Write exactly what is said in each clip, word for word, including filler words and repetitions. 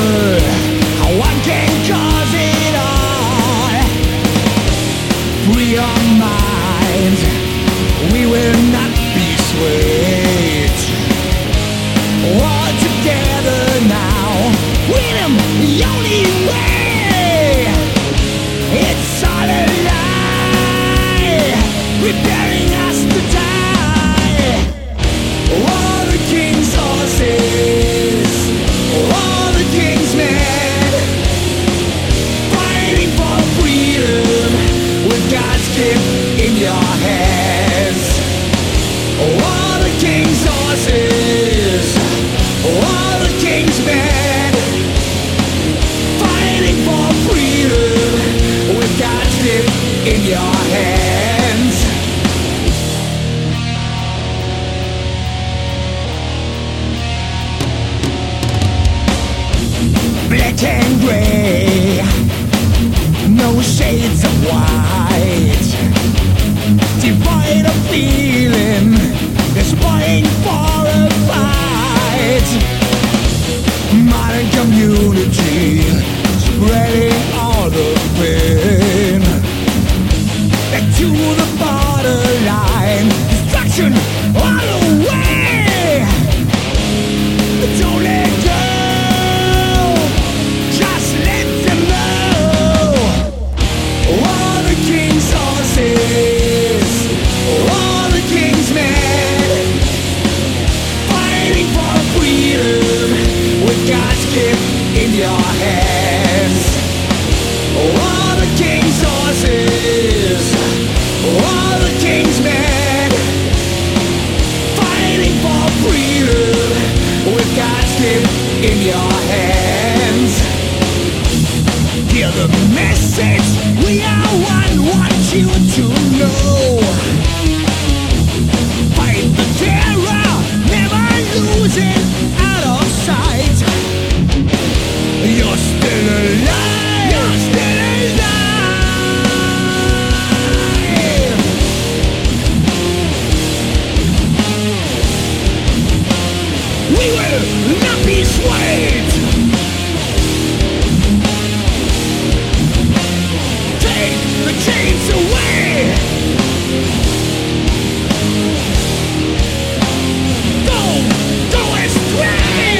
One can cause it all. Free our minds, we will not be swayed. All together now, freedom the only way. It's all a lie, preparing us to die. All the king's horses, all the king's men, fighting for freedom with God's gift in your hands. All the king's horses, all the king's men, fighting for freedom with God's gift in your hands. Black and gray, no shades of white, devoid of feeling, despairing for a fight. Modern community, spreading all the pain. Back to the borderline, destruction all the way. Don't let go, just let them know. All the king's horses, all the king's men, fighting for freedom with God's gift in your hands. All the king's horses, all the king's men, fighting for freedom with God's gift in your hands. Hear the message, we are one, want you to know. Fight the terror, never lose it out of sight. You're still alive, you're still alive. We will not be swayed. Take the chains away. Don't go astray.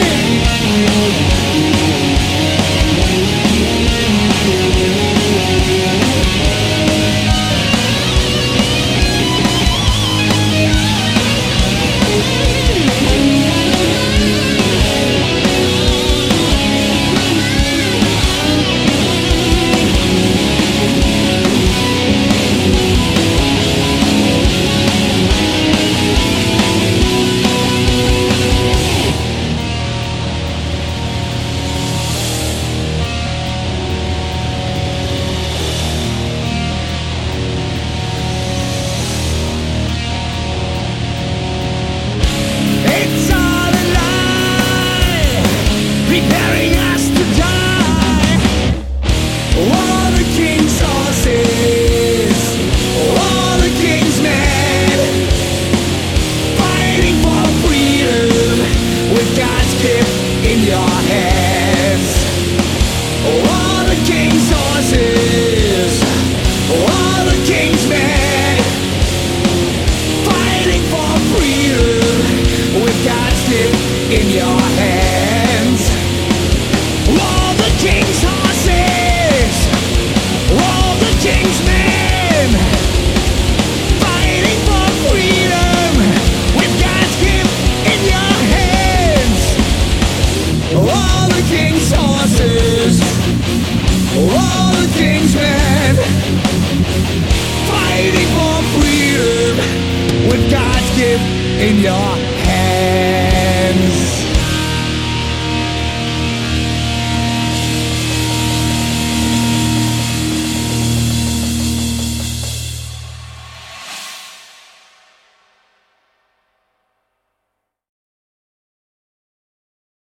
It's all a lie, preparing us to die. All the king's horses, all the king's men, fighting for freedom with God's gift in your hands. All the king's horses, all the king's men, fighting for freedom with God's gift in your hands. All the king's horses, all the king's men, fighting for freedom with God's gift in your hands. All the king's horses, all the king's men, fighting for freedom with God's gift in your hands.